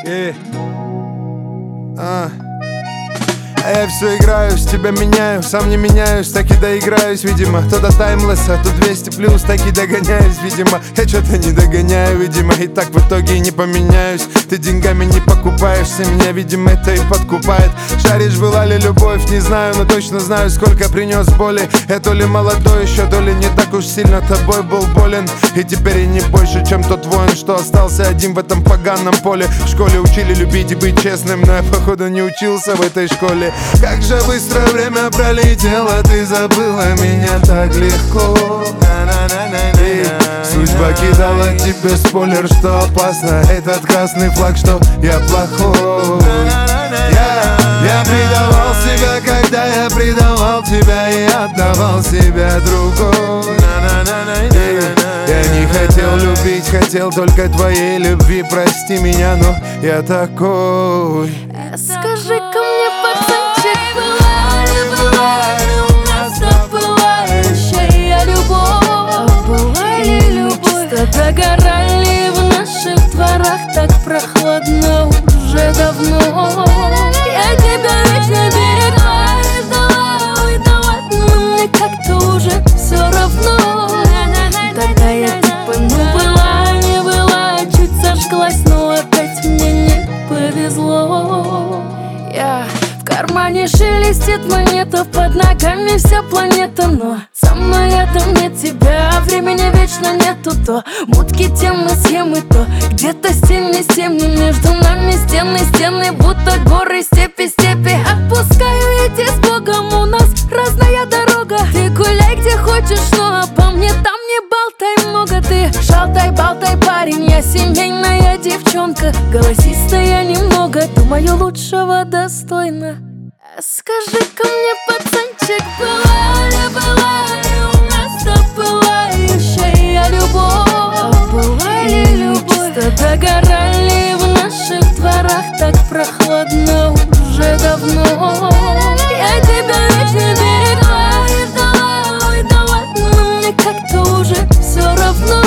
А я все играю, с тебя меняю, сам не меняюсь, так и доиграюсь, видимо. То до таймлесса, то 200 плюс, так и догоняюсь, видимо. Я что-то не догоняю, видимо, и так в итоге и не поменяюсь. Ты деньгами не покупаешься, меня, видимо, это и подкупает. Шаришь, была ли любовь, не знаю, но точно знаю, сколько принес боли. Я то ли молодой еще, то ли не так уж сильно тобой был болен. И теперь и не больше, чем тот воин, что остался один в этом поганом поле. В школе учили любить и быть честным, но я, походу, не учился в этой школе. Как же быстро время пролетело, ты забыла меня так легко. Судьба кидала тебе спойлер, что опасно. Этот красный флаг, что я плохой. Я предавал себя, когда я предавал тебя и отдавал себя другой. Я не хотел любить, хотел только твоей любви. Прости меня, но я такой. Скажи-ка мне, пацанчик, была ли у нас пылающая любовь? Была ли любовь? Что догорали в наших дворах так прохладно уже давно. Я тебя вечно берегла и ждала, ой, да ладно, мне как-то уже все равно. Тогда я типа не была, чуть сожглась, но опять мне не повезло. В кармане шелестит монета, под ногами вся планета. Но со мной рядом нет тебя, времени вечно нету. То мутки, темы, схемы, то где-то стены, между нами стены, будто горы, степи. Отпускаю идти с Богом, у нас разная дорога. Ты гуляй где хочешь, но обо мне там не болтай много. Ты шалтай-болтай, парень, я семейная девчонка. Голосистая немного, думаю, лучшего достойна. Скажи-ка мне, пацанчик, была ли у нас пылающая любовь? Была ли любовь? Что догорали в наших дворах так прохладно уже давно. Я тебя вечно берегла и ждала, ой, да ладно, мне как-то уже все равно.